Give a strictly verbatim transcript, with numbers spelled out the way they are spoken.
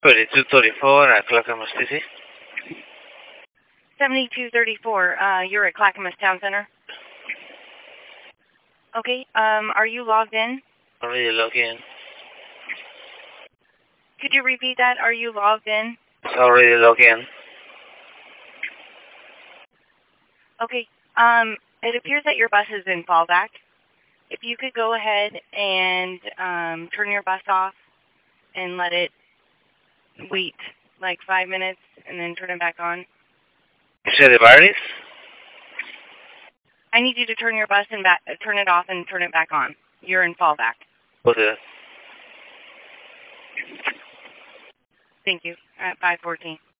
seventy-two thirty-four at Clackamas, T C. seventy-two thirty-four, uh, you're at Clackamas Town Center? Okay, um, are you logged in? Already logged in. Could you repeat that? Are you logged in? Already logged in. Okay, um, it appears that your bus is in fallback. If you could go ahead and um, turn your bus off and let it wait like five minutes and then turn it back on. You said the batteries? I need you to turn your bus and back, turn it off and turn it back on. You're in fallback. Okay. Thank you. At five fourteen.